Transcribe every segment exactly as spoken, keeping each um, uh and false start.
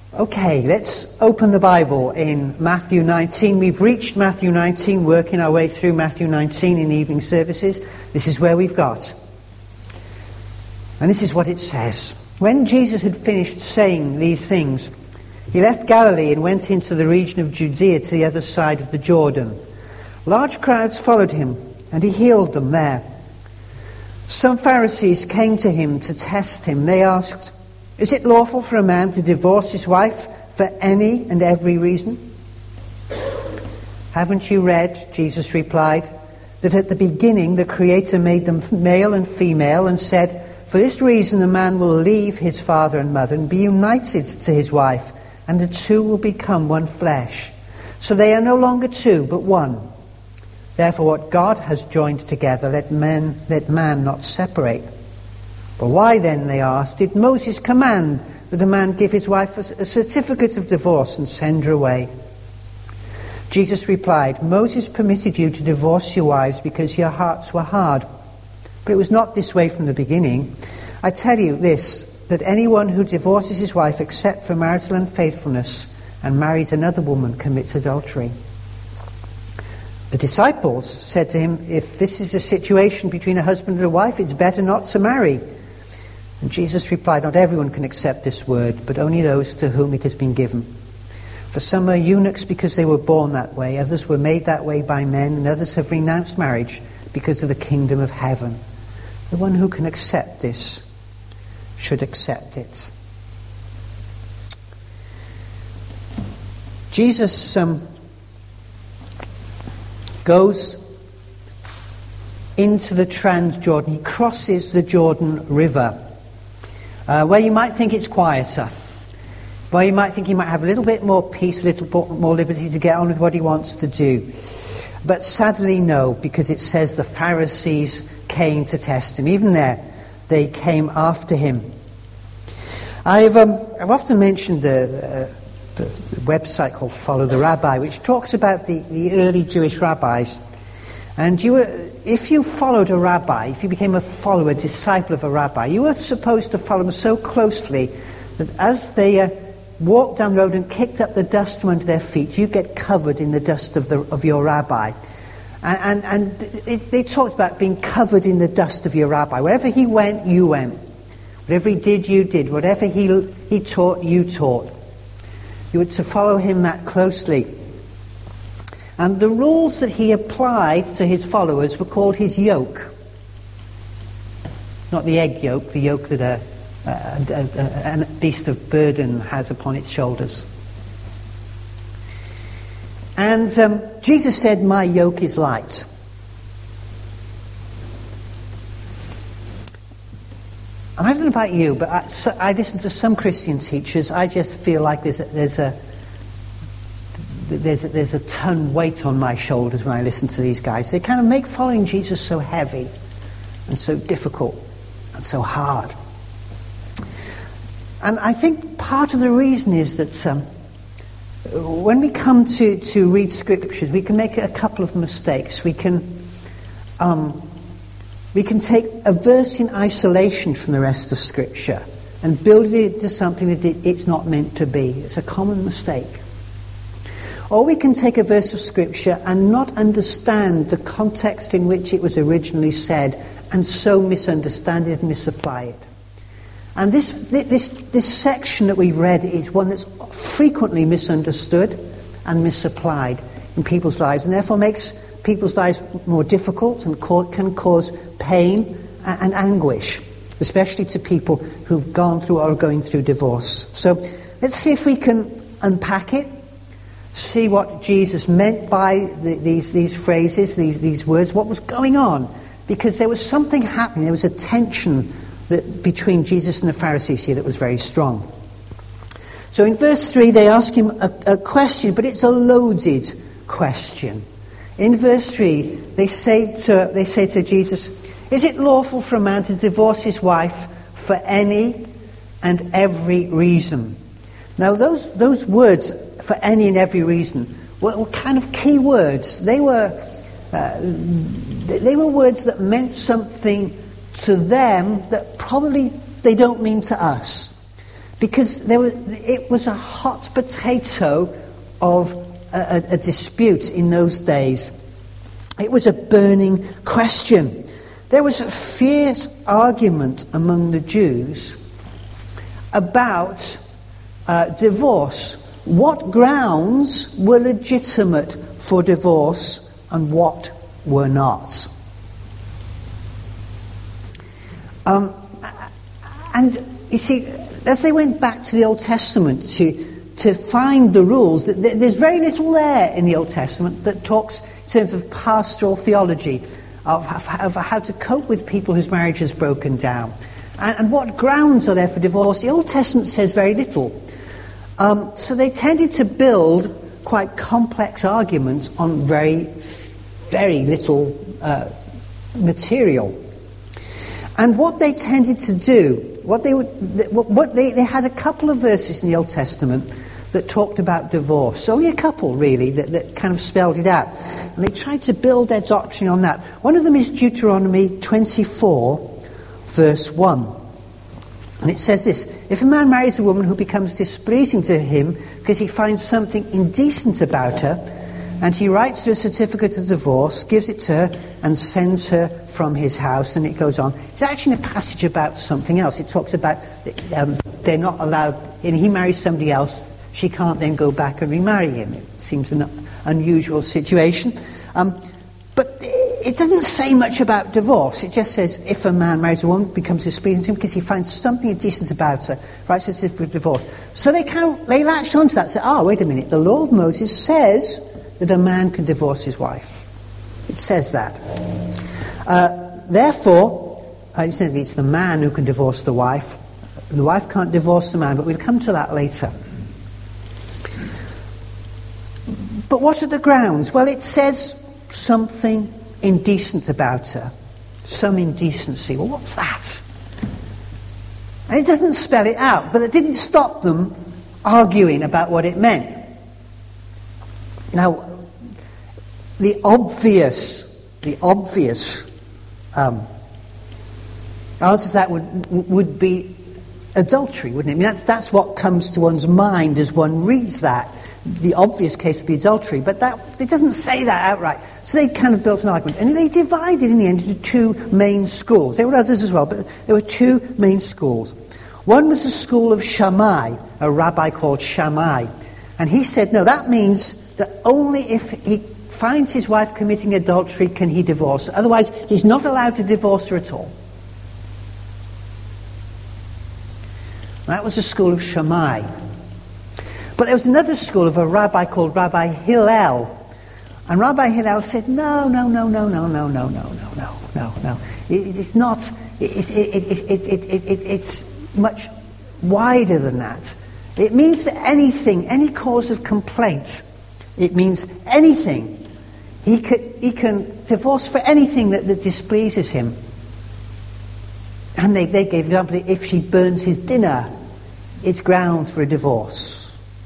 Okay, let's open the Bible in Matthew nineteen. We've reached Matthew nineteen, working our way through Matthew nineteen in evening services. This is where we've got. And this is what it says. When Jesus had finished saying these things, he left Galilee and went into the region of Judea to the other side of the Jordan. Large crowds followed him, and he healed them there. Some Pharisees came to him to test him. They asked, "Is it lawful for a man to divorce his wife for any and every reason?" "Haven't you read," Jesus replied, "that at the beginning the Creator made them male and female and said, 'For this reason a man will leave his father and mother and be united to his wife, and the two will become one flesh. So they are no longer two, but one. Therefore what God has joined together, let man, let man not separate.' But why then," they asked, "did Moses command that a man give his wife a certificate of divorce and send her away?" Jesus replied, "Moses permitted you to divorce your wives because your hearts were hard. But it was not this way from the beginning. I tell you this, that anyone who divorces his wife except for marital unfaithfulness and marries another woman commits adultery." The disciples said to him, "If this is a situation between a husband and a wife, it's better not to marry." And Jesus replied, "Not everyone can accept this word, but only those to whom it has been given. For some are eunuchs because they were born that way, others were made that way by men, and others have renounced marriage because of the kingdom of heaven. The one who can accept this should accept it." Jesus um, goes into the Transjordan. He crosses the Jordan River, uh, where you might think it's quieter, where you might think he might have a little bit more peace, a little bit more liberty to get on with what he wants to do. But sadly, no, because it says the Pharisees came to test him. Even there, they came after him. I've um, I've often mentioned the, uh, the website called Follow the Rabbi, which talks about the, the early Jewish rabbis. And you were, if you followed a rabbi, if you became a follower, a disciple of a rabbi, you were supposed to follow them so closely that as they uh, walked down the road and kicked up the dust from under their feet, you get covered in the dust of the of your rabbi. And, and, and it, they talked about being covered in the dust of your rabbi. Wherever he went, you went. Whatever he did, you did. Whatever he he taught, you taught. You were to follow him that closely. And the rules that he applied to his followers were called his yoke. Not the egg yolk, the yoke that a, a, a, a beast of burden has upon its shoulders. And um, Jesus said, "My yoke is light." And I don't know about you, but I, so I listen to some Christian teachers. I just feel like there's a, there's a there's a, there's a ton weight on my shoulders when I listen to these guys. They kind of make following Jesus so heavy and so difficult and so hard. And I think part of the reason is that um, when we come to, to read scriptures, we can make a couple of mistakes. We can um, we can take a verse in isolation from the rest of Scripture and build it into something that it, it's not meant to be. It's a common mistake. Or we can take a verse of Scripture and not understand the context in which it was originally said, and so misunderstand it and misapply it. And this this this section that we've read is one that's frequently misunderstood and misapplied in people's lives, and therefore makes people's lives more difficult and can cause pain and anguish, especially to people who've gone through or are going through divorce. So let's see if we can unpack it, see what Jesus meant by the, these these phrases, these these words, what was going on, because there was something happening. There was a tension that, between Jesus and the Pharisees here that was very strong. So in verse three, they ask him a, a question, but it's a loaded question. In verse three, they say to they say to Jesus, "Is it lawful for a man to divorce his wife for any and every reason?" Now, those those words, "for any and every reason," were, were kind of key words. They were uh, they were words that meant something to them that probably they don't mean to us. because there was, it was a hot potato of a, a, a dispute in those days. It was a burning question. There was a fierce argument among the Jews about uh, divorce. What grounds were legitimate for divorce and what were not? Um, and you see, as they went back to the Old Testament to to find the rules, there's very little there in the Old Testament that talks in terms of pastoral theology, of, of how to cope with people whose marriage has broken down. And, and what grounds are there for divorce? The Old Testament says very little. Um, so they tended to build quite complex arguments on very, very little uh, material. And what they tended to do, what they would, what they, they had a couple of verses in the Old Testament that talked about divorce. Only a couple, really, that, that kind of spelled it out. And they tried to build their doctrine on that. One of them is Deuteronomy twenty-four, verse one. And it says this: if a man marries a woman who becomes displeasing to him because he finds something indecent about her, and he writes her a certificate of divorce, gives it to her, and sends her from his house, and it goes on. It's actually a passage about something else. It talks about um, they're not allowed, and he marries somebody else, she can't then go back and remarry him. It seems an unusual situation. Um, but it doesn't say much about divorce. It just says if a man marries a woman, becomes displeasing to him because he finds something indecent about her, writes a certificate of divorce. So they kind of, they latched onto that and said, oh, wait a minute, the law of Moses says that a man can divorce his wife. It says that. Uh, therefore, uh, it's the man who can divorce the wife. The wife can't divorce the man, but we'll come to that later. But what are the grounds? Well, it says something indecent about her. Some indecency. Well, what's that? And it doesn't spell it out, but it didn't stop them arguing about what it meant. Now, the obvious, the obvious um, answer to that would would be adultery, wouldn't it? I mean, that's, that's what comes to one's mind as one reads that. The obvious case would be adultery, but that it doesn't say that outright. So they kind of built an argument, and they divided in the end into two main schools. There were others as well, but there were two main schools. One was the school of Shammai, a rabbi called Shammai, and he said, no, that means that only if he finds his wife committing adultery can he divorce her. Otherwise, he's not allowed to divorce her at all. That was the school of Shammai. But there was another school of a rabbi called Rabbi Hillel. And Rabbi Hillel said, no, no, no, no, no, no, no, no, no, no, no, no. It, it's not, it, it, it, it, it, it, it, it's much wider than that. It means that anything, any cause of complaint, it means anything. He can, he can divorce for anything that, that displeases him. And they, they gave the example, if she burns his dinner, it's grounds for a divorce.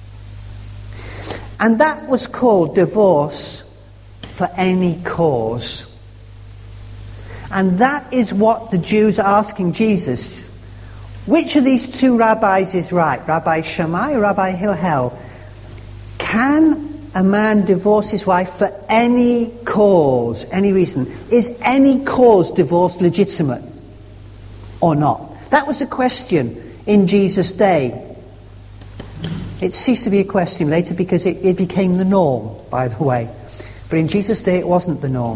And that was called divorce for any cause. And that is what the Jews are asking Jesus. Which of these two rabbis is right? Rabbi Shammai or Rabbi Hillel? Can a man divorce his wife for any cause, any reason? Is any cause divorce legitimate or not? That was a question in Jesus' day. It ceased to be a question later because it, it became the norm, by the way. But in Jesus' day, it wasn't the norm.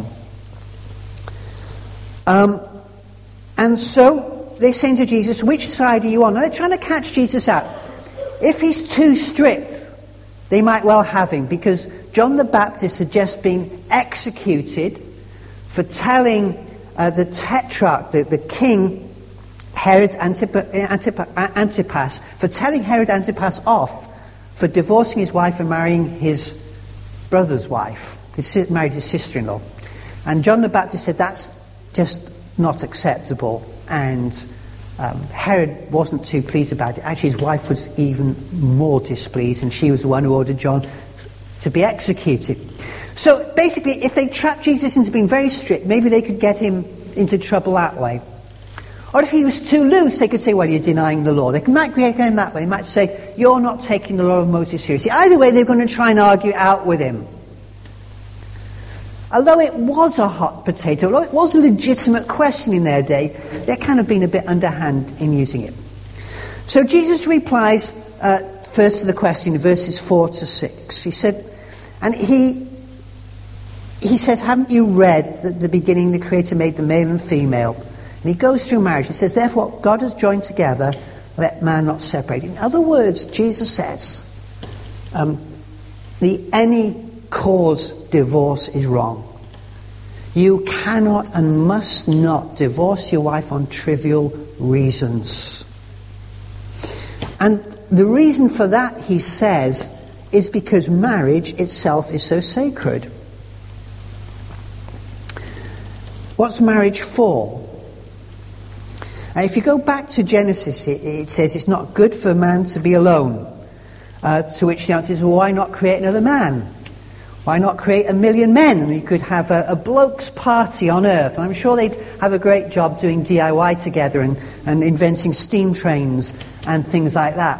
Um, and so they say to Jesus, which side are you on? Now they're trying to catch Jesus out. If he's too strict, they might well have him, because John the Baptist had just been executed for telling uh, the tetrarch, the, the king, Herod Antip- Antip- Antipas, for telling Herod Antipas off for divorcing his wife and marrying his brother's wife. He married his sister-in-law. And John the Baptist said that's just not acceptable. And um, Herod wasn't too pleased about it. Actually, his wife was even more displeased, and she was the one who ordered John to be executed. So basically, if they trapped Jesus into being very strict, maybe they could get him into trouble that way. Or if he was too loose, they could say, well, you're denying the law. They might be going that way. They might say, you're not taking the law of Moses seriously. Either way, they're going to try and argue out with him. Although it was a hot potato, although it was a legitimate question in their day, they're kind of being a bit underhand in using it. So Jesus replies uh, first to the question, verses four to six. He said, and he he says, haven't you read that at the beginning the Creator made the male and female? And he goes through marriage. He says, therefore, what God has joined together, let man not separate. In other words, Jesus says, um, the any cause divorce is wrong. You cannot and must not divorce your wife on trivial reasons. And the reason for that, he says, is because marriage itself is so sacred. What's marriage for? And if you go back to Genesis, it, it says it's not good for a man to be alone. Uh, to which the answer is, well, why not create another man? Why not create a million men? And you could have a, a blokes' party on Earth. And I'm sure they'd have a great job doing D I Y together and, and inventing steam trains and things like that.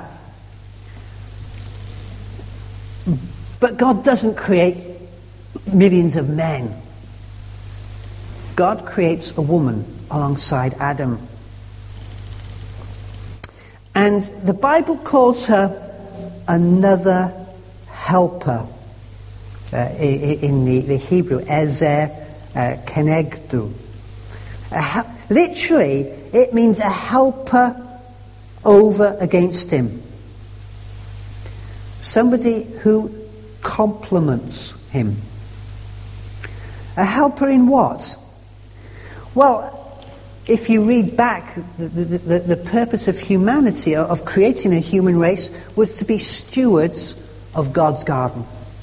But God doesn't create millions of men. God creates a woman alongside Adam. And the Bible calls her another helper. Uh, in the, the Hebrew, Ezer uh, Kenegdu. Uh, literally, it means a helper over against him. Somebody who complements him. A helper in what? Well, if you read back, the, the, the, the purpose of humanity, of creating a human race, was to be stewards of God's garden.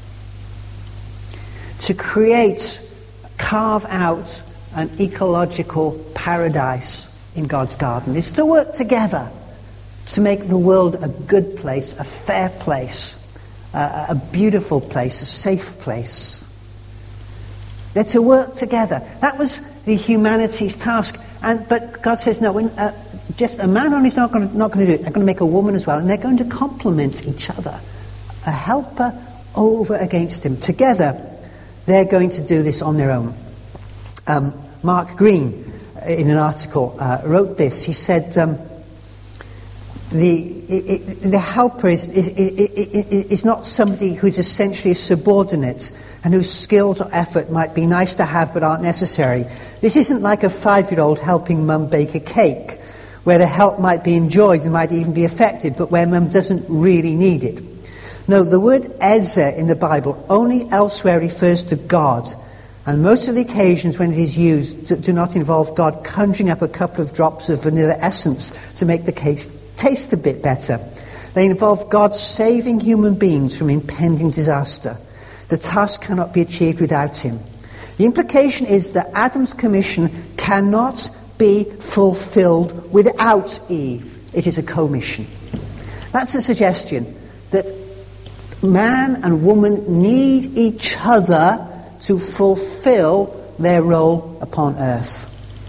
To create, carve out an ecological paradise in God's garden. It's to work together to make the world a good place, a fair place, uh, a beautiful place, a safe place. They're to work together. That was the humanity's task. And but God says, no, when, uh, just a man only is not going not going to do it. They're going to make a woman as well, and they're going to complement each other. A helper over against him. Together, they're going to do this on their own. Um, Mark Green, in an article, uh, wrote this. He said, um, the it, it, the helper is, is, is, is not somebody who's essentially a subordinate and whose skills or effort might be nice to have but aren't necessary. This isn't like a five-year-old helping mum bake a cake, where the help might be enjoyed and might even be effective, but where mum doesn't really need it. No, the word Ezer in the Bible only elsewhere refers to God, and most of the occasions when it is used do, do not involve God conjuring up a couple of drops of vanilla essence to make the cake taste a bit better. They involve God saving human beings from impending disaster. The task cannot be achieved without him. The implication is that Adam's commission cannot be fulfilled without Eve. It is a commission. That's a suggestion that man and woman need each other to fulfill their role upon earth.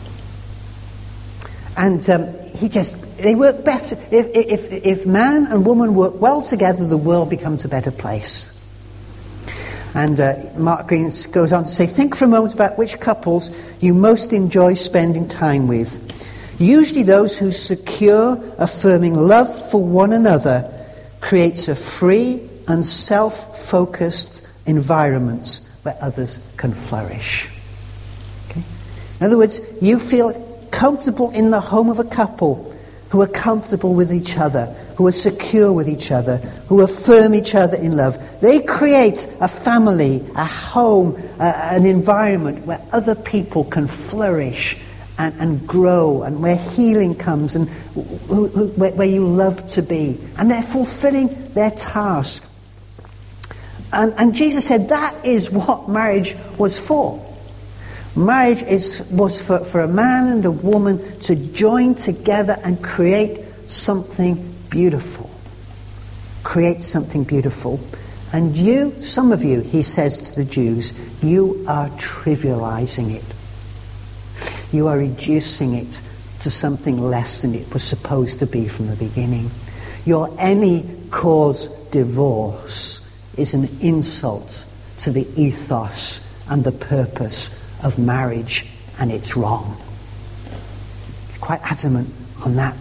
And um, he just, they work better. If, if, if man and woman work well together, the world becomes a better place. And uh, Mark Green goes on to say, think for a moment about which couples you most enjoy spending time with. Usually those whose secure, affirming love for one another creates a free and self-focused environment where others can flourish. Okay? In other words, you feel comfortable in the home of a couple who are comfortable with each other, who are secure with each other, who affirm each other in love. They create a family, a home, uh, an environment where other people can flourish and, and grow, and where healing comes, and who, who, where, where you love to be. And they're fulfilling their task. And, and Jesus said that is what marriage was for. Marriage is, was for, for a man and a woman to join together and create something beautiful. Create something beautiful. And you, some of you, he says to the Jews, you are trivializing it. You are reducing it to something less than it was supposed to be from the beginning. Your any cause divorce is an insult to the ethos and the purpose of marriage, and it's wrong. He's quite adamant on that.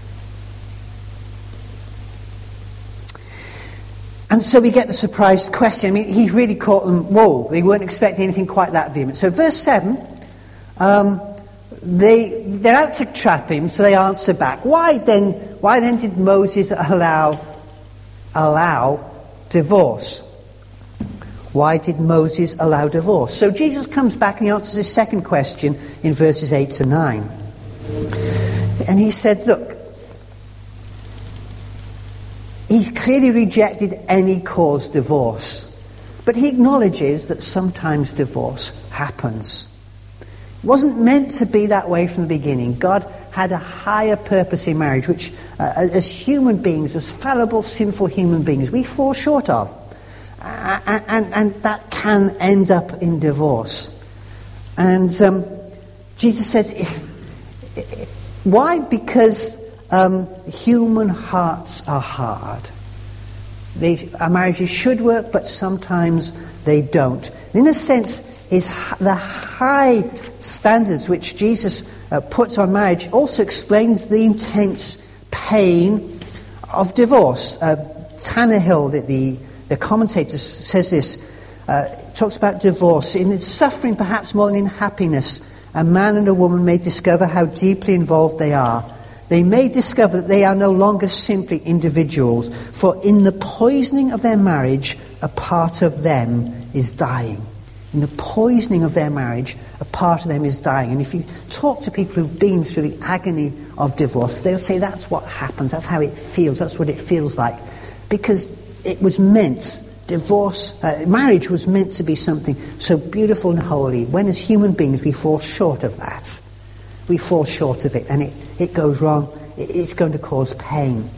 And so we get the surprise question. I mean, he's really caught them, whoa, they weren't expecting anything quite that vehement. So verse seven, um, they, they're out to trap him, so they answer back. Why then, why then did Moses allow, allow divorce? Why did Moses allow divorce? So Jesus comes back and he answers his second question in verses eight to nine. And he said, look, he's clearly rejected any cause divorce. But he acknowledges that sometimes divorce happens. It wasn't meant to be that way from the beginning. God had a higher purpose in marriage, which uh, as human beings, as fallible, sinful human beings, we fall short of. Uh, and, and that can end up in divorce. And um, Jesus said, why? Because um, human hearts are hard. They, our marriages should work, but sometimes they don't. In a sense, is the high standards which Jesus uh, puts on marriage also explains the intense pain of divorce. Uh, Tannehill, the, the The commentator says this, uh, talks about divorce. In its suffering, perhaps more than in happiness, a man and a woman may discover how deeply involved they are. They may discover that they are no longer simply individuals, for in the poisoning of their marriage, a part of them is dying. In the poisoning of their marriage, a part of them is dying. And if you talk to people who've been through the agony of divorce, they'll say that's what happens, that's how it feels, that's what it feels like. Because it was meant, divorce, uh, marriage was meant to be something so beautiful and holy. When as human beings we fall short of that, we fall short of it, and it, it goes wrong, it, it's going to cause pain.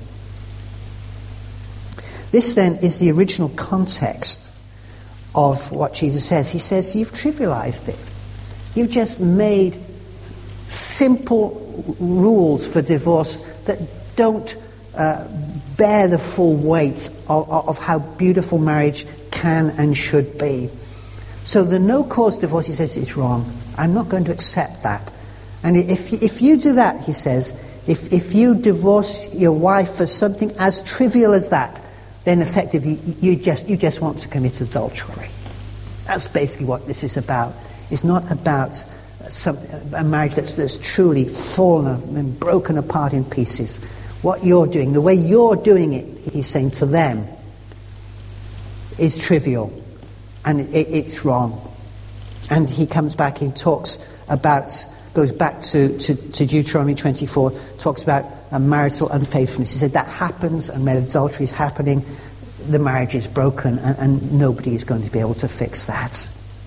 This then is the original context of what Jesus says. He says, you've trivialized it. You've just made simple rules for divorce that don't uh, bear the full weight of, of how beautiful marriage can and should be. So the no-cause divorce, he says, is wrong. I'm not going to accept that. And if if you do that, he says, if if you divorce your wife for something as trivial as that, then effectively you just you just want to commit adultery. That's basically what this is about. It's not about some, a marriage that's, that's truly fallen and broken apart in pieces. What you're doing, the way you're doing it, he's saying to them, is trivial, and it, it's wrong. And he comes back, he talks about, goes back to, to, to Deuteronomy twenty-four, talks about a marital unfaithfulness. He said that happens, and when adultery is happening, the marriage is broken, and, and nobody is going to be able to fix that.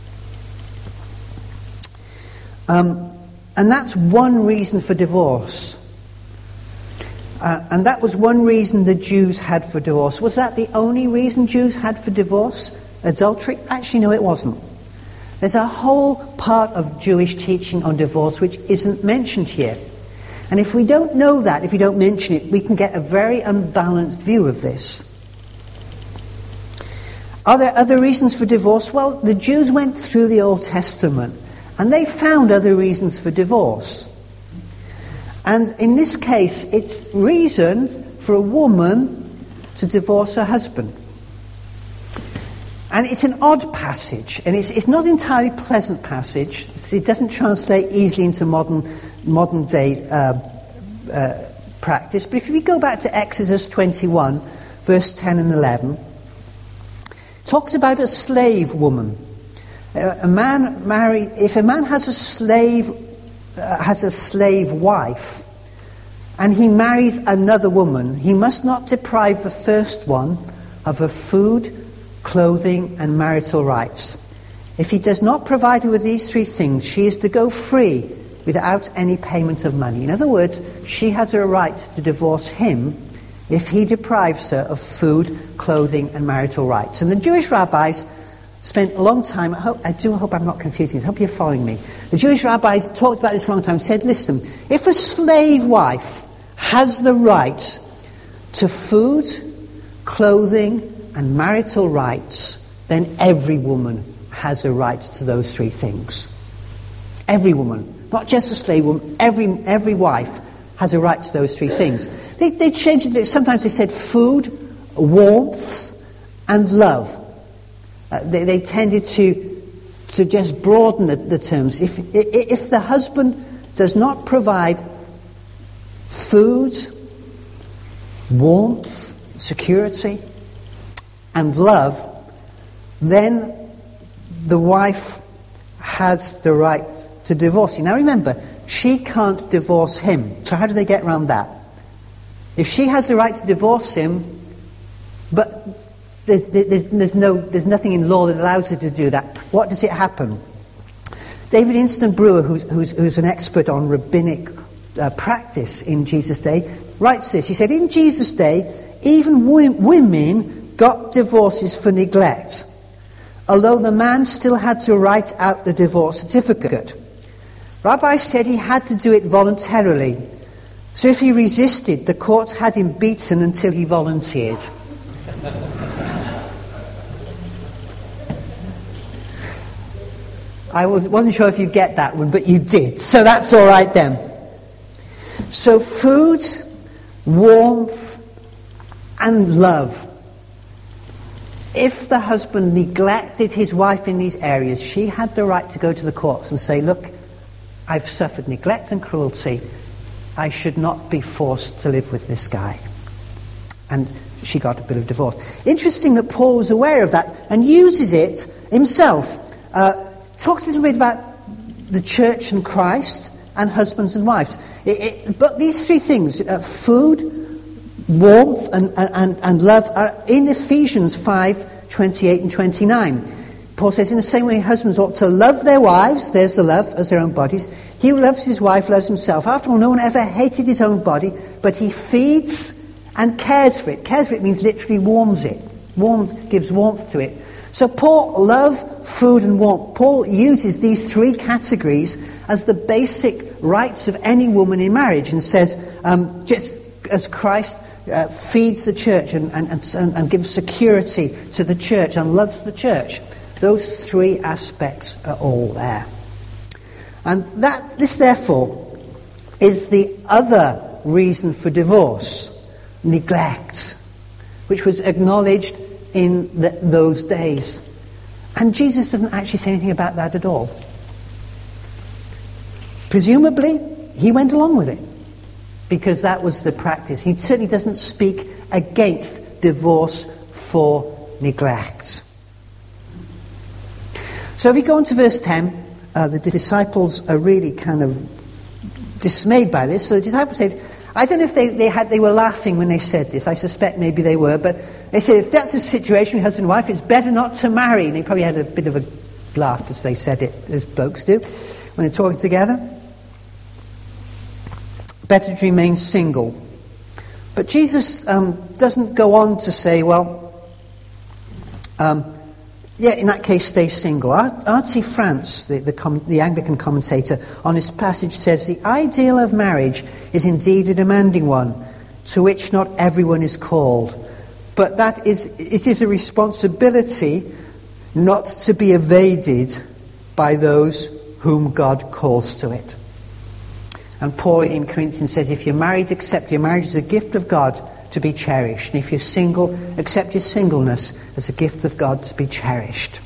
Um, and that's one reason for divorce. Uh, and that was one reason the Jews had for divorce. Was that the only reason Jews had for divorce? Adultery? Actually, no, it wasn't. There's a whole part of Jewish teaching on divorce which isn't mentioned here. And if we don't know that, if we don't mention it, we can get a very unbalanced view of this. Are there other reasons for divorce? Well, the Jews went through the Old Testament and they found other reasons for divorce. And in this case, it's reason for a woman to divorce her husband. And it's an odd passage, and it's, it's not entirely pleasant passage. It doesn't translate easily into modern modern day uh, uh, practice. But if we go back to Exodus twenty-one, verse ten and eleven, it talks about a slave woman. Uh, a man marry if a man has a slave uh, has a slave wife, and he marries another woman, he must not deprive the first one of her food, clothing, and marital rights. If he does not provide her with these three things, she is to go free without any payment of money. In other words, she has a right to divorce him if he deprives her of food, clothing, and marital rights. And the Jewish rabbis spent a long time, I, hope, I do hope I'm not confusing this, I hope you're following me. The Jewish rabbis talked about this for a long time, said, listen, if a slave wife has the right to food, clothing, and marital rights, then every woman has a right to those three things. Every woman, not just a slave woman, every every wife has a right to those three things. They, they changed it, sometimes they said food, warmth, and love. Uh, they, they tended to, to just broaden the, the terms. If, if the husband does not provide food, warmth, security, and love, then the wife has the right to divorce him. Now remember, she can't divorce him. So how do they get around that? If she has the right to divorce him, but there's, there's, there's, no, there's nothing in law that allows her to do that, what does it happen? David Instant Brewer, who's, who's, who's an expert on rabbinic uh, practice in Jesus' day, writes this. He said, in Jesus' day, even w- women got divorces for neglect, although the man still had to write out the divorce certificate. Rabbi said he had to do it voluntarily, so if he resisted, the court had him beaten until he volunteered. I was, wasn't sure if you get that one, but you did, so that's all right then. So food, warmth, and love. If the husband neglected his wife in these areas, she had the right to go to the courts and say, look, I've suffered neglect and cruelty. I should not be forced to live with this guy. And she got a bit of divorce. Interesting that Paul was aware of that and uses it himself. Uh, talks a little bit about the church and Christ and husbands and wives. It, it, but these three things, uh, food, warmth and, and, and love, are in Ephesians five, twenty-eight and twenty-nine. Paul says, in the same way husbands ought to love their wives, there's the love, as their own bodies. He who loves his wife loves himself. After all, no one ever hated his own body, but he feeds and cares for it. Cares for it means literally warms it. Warmth gives warmth to it. So Paul, love, food and warmth. Paul uses these three categories as the basic rights of any woman in marriage and says, um, just as Christ uh, feeds the church and, and, and, and gives security to the church and loves the church, those three aspects are all there. And that this, therefore, is the other reason for divorce, neglect, which was acknowledged in the, those days. And Jesus doesn't actually say anything about that at all. Presumably, he went along with it, because that was the practice. He certainly doesn't speak against divorce for neglect. So if we go on to verse ten, uh, the disciples are really kind of dismayed by this. So the disciples said, I don't know if they, they had they were laughing when they said this. I suspect maybe they were. But they said, if that's the situation with husband and wife, it's better not to marry. And they probably had a bit of a laugh as they said it, as blokes do, when they're talking together. Better to remain single. But Jesus um, doesn't go on to say, well, um, yeah, in that case, stay single. R T France, the, the, com- the Anglican commentator on this passage, says, the ideal of marriage is indeed a demanding one, to which not everyone is called. But that is, it is a responsibility not to be evaded by those whom God calls to it. And Paul in Corinthians says, if you're married, accept your marriage as a gift of God to be cherished. And if you're single, accept your singleness as a gift of God to be cherished.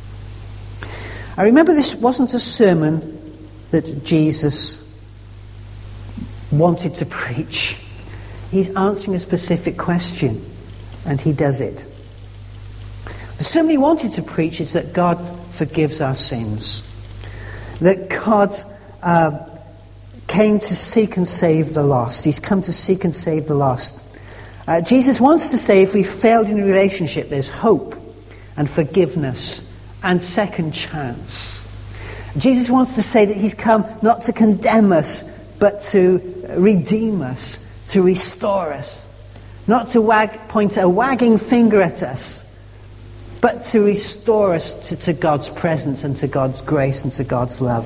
I remember this wasn't a sermon that Jesus wanted to preach. He's answering a specific question, and he does it. The sermon he wanted to preach is that God forgives our sins. That God uh, came to seek and save the lost. He's come to seek and save the lost. Uh, Jesus wants to say if we failed in a relationship, there's hope and forgiveness and second chance. Jesus wants to say that he's come not to condemn us, but to redeem us, to restore us. Not to wag, point a wagging finger at us, but to restore us to, to God's presence and to God's grace and to God's love.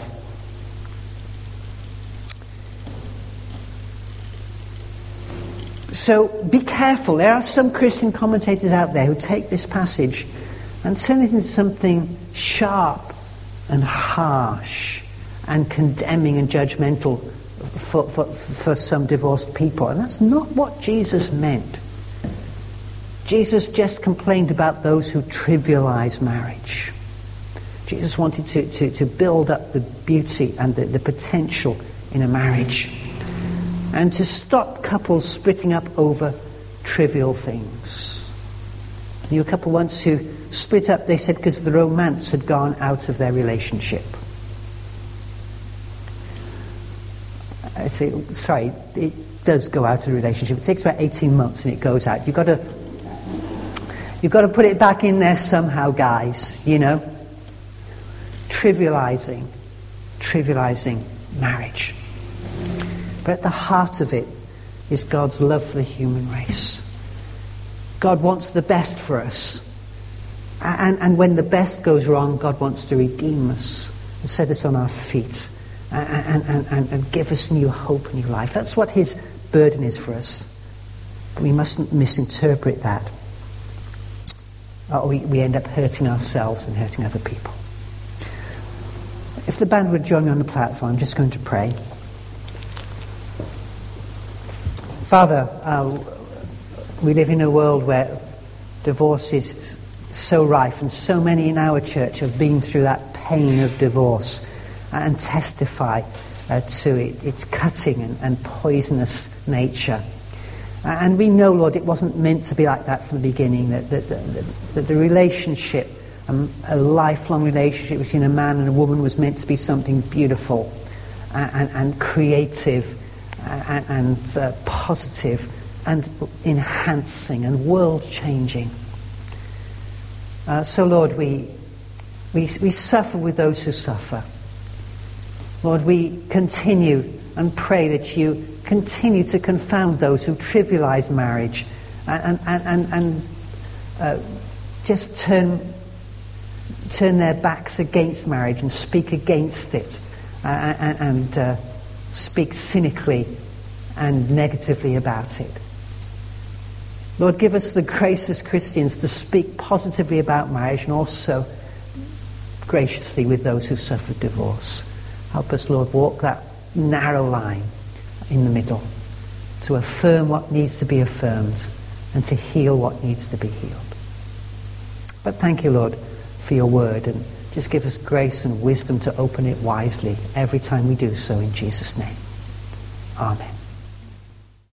So be careful. There are some Christian commentators out there who take this passage and turn it into something sharp and harsh and condemning and judgmental for, for, for some divorced people. And that's not what Jesus meant. Jesus just complained about those who trivialize marriage. Jesus wanted to, to, to build up the beauty and the, the potential in a marriage, and to stop couples splitting up over trivial things. I knew a couple once who split up, they said, because the romance had gone out of their relationship. I say, sorry, it does go out of the relationship. It takes about eighteen months and it goes out. You've got to, you've got to put it back in there somehow, guys, you know. Trivializing, trivializing marriage. But at the heart of it is God's love for the human race. God wants the best for us. And, and when the best goes wrong, God wants to redeem us and set us on our feet and, and, and, and give us new hope, new life. That's what his burden is for us. But we mustn't misinterpret that. Or we, we end up hurting ourselves and hurting other people. If the band would join me on the platform, I'm just going to pray. Father, uh, we live in a world where divorce is so rife, and so many in our church have been through that pain of divorce and testify uh, to it, its cutting and, and poisonous nature. And we know, Lord, it wasn't meant to be like that from the beginning, that, that, that, that the relationship, um, a lifelong relationship between a man and a woman, was meant to be something beautiful and, and, and creative and, and uh, positive and enhancing and world-changing. Uh, so, Lord, we, we we suffer with those who suffer. Lord, we continue and pray that you continue to confound those who trivialize marriage and and and, and uh, just turn turn their backs against marriage and speak against it uh, and, and uh, speak cynically and negatively about it. Lord, give us the grace as Christians to speak positively about marriage and also graciously with those who suffer divorce. Help us, Lord, walk that narrow line in the middle to affirm what needs to be affirmed and to heal what needs to be healed. But thank you, Lord, for your word, and just give us grace and wisdom to open it wisely every time we do so, in Jesus' name. Amen.